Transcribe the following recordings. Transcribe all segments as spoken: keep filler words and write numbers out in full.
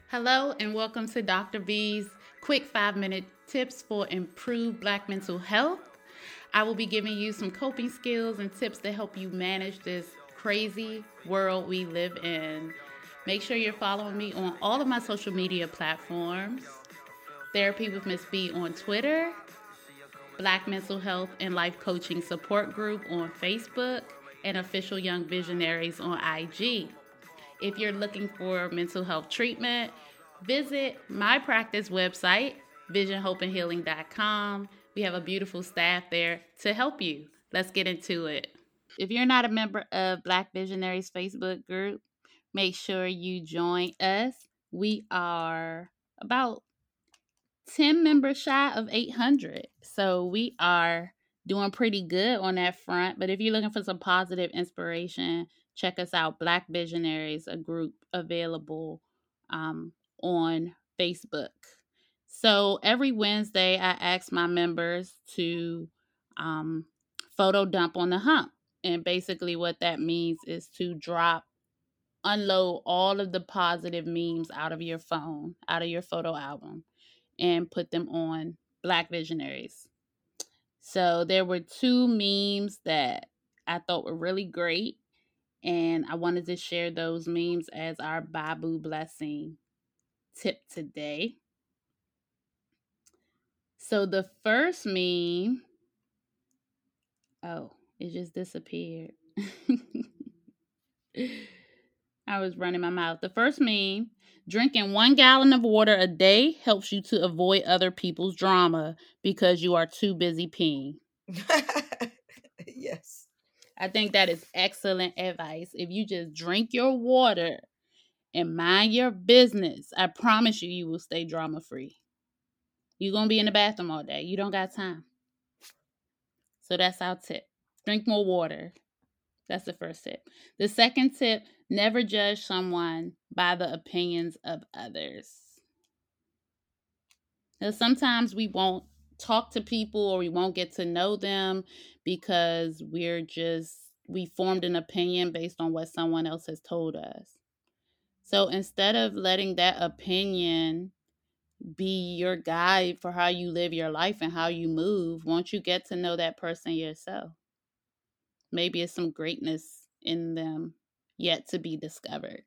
Hello, and welcome to doctor V's quick five minute tips for improved Black mental health. I will be giving you some coping skills and tips to help you manage this crazy world we live in. Make sure you're following me on all of my social media platforms. Therapy with Miss B on Twitter, Black Mental Health and Life Coaching Support Group on Facebook, and Official Young Visionaries on I G. If you're looking for mental health treatment, visit my practice website, vision hope and healing dot com. We have a beautiful staff there to help you. Let's get into it. If you're not a member of Black Visionaries Facebook group, make sure you join us. We are about ten members shy of eight hundred. So we are doing pretty good on that front. But if you're looking for some positive inspiration, check us out. Black Visionaries, a group available um, on Facebook. So every Wednesday, I ask my members to um, photo dump on the hump. And basically, what that means is to drop, unload all of the positive memes out of your phone, out of your photo album, and put them on Black Visionaries. So there were two memes that I thought were really great, and I wanted to share those memes as our Babu blessing tip today. So the first meme, oh, it just disappeared. I was running my mouth. The first meme, drinking one gallon of water a day helps you to avoid other people's drama because you are too busy peeing. Yes. I think that is excellent advice. If you just drink your water and mind your business, I promise you, you will stay drama free. You're going to be in the bathroom all day. You don't got time. So that's our tip. Drink more water. That's the first tip. The second tip, never judge someone by the opinions of others. Now, sometimes we won't talk to people or we won't get to know them because we're just, we formed an opinion based on what someone else has told us. So instead of letting that opinion be your guide for how you live your life and how you move, won't you get to know that person yourself? Maybe it's some greatness in them yet to be discovered.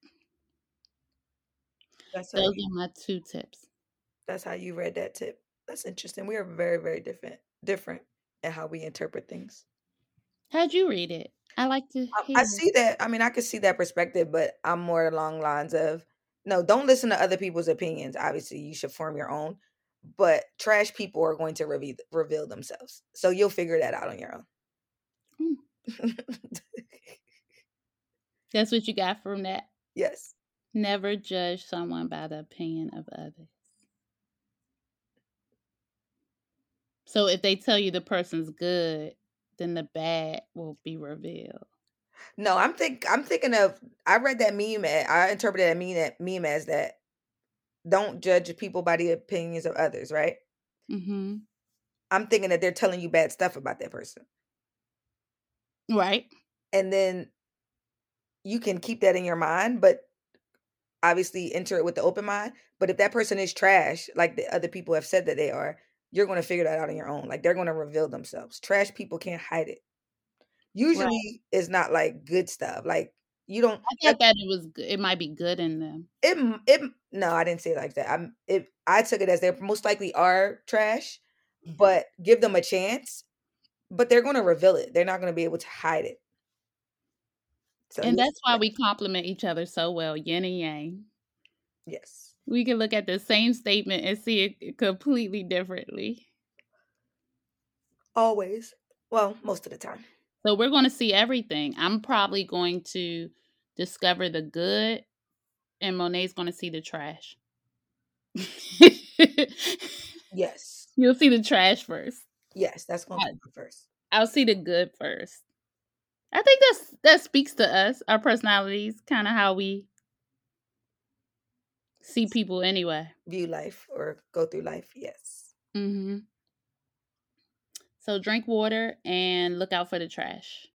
That's how Those you are my two tips. that's how you read that tip. That's interesting. We are very, very different different in how we interpret things. How'd you read it? I like to Um, I hear. see that. I mean, I could see that perspective, but I'm more along lines of no, don't listen to other people's opinions. Obviously, you should form your own. But trash people are going to reveal reveal themselves. So you'll figure that out on your own. Hmm, that's what you got from that. Yes. Never judge someone by the opinion of others. So if they tell you the person's good, then the bad will be revealed. No, I'm think I'm thinking of I read that meme a- I interpreted that meme that meme as that don't judge people by the opinions of others, right? Mm-hmm. I'm thinking that they're telling you bad stuff about that person. Right. And then you can keep that in your mind, but obviously enter it with the open mind. But if that person is trash, like the other people have said that they are, you're going to figure that out on your own. Like they're going to reveal themselves. Trash people can't hide it. Right. Usually it's not like good stuff. Like you don't I like thought that it was good. It might be good in them. it m- it m- no, I didn't say it like that. I'm it I took it as they most likely are trash, but give them a chance, but they're going to reveal it. They're not going to be able to hide it. So And you'll that's see why that. we complement each other so well, yin and yang. Yes. We can look at the same statement and see it completely differently. Always. Well, most of the time. So we're going to see everything. I'm probably going to discover the good, and Monet's going to see the trash. Yes. You'll see the trash first. Yes, that's going to I- come first. I'll see the good first. I think that's that speaks to us, our personalities, kind of how we see people anyway. View life or go through life. Yes. Hmm. So drink water and look out for the trash.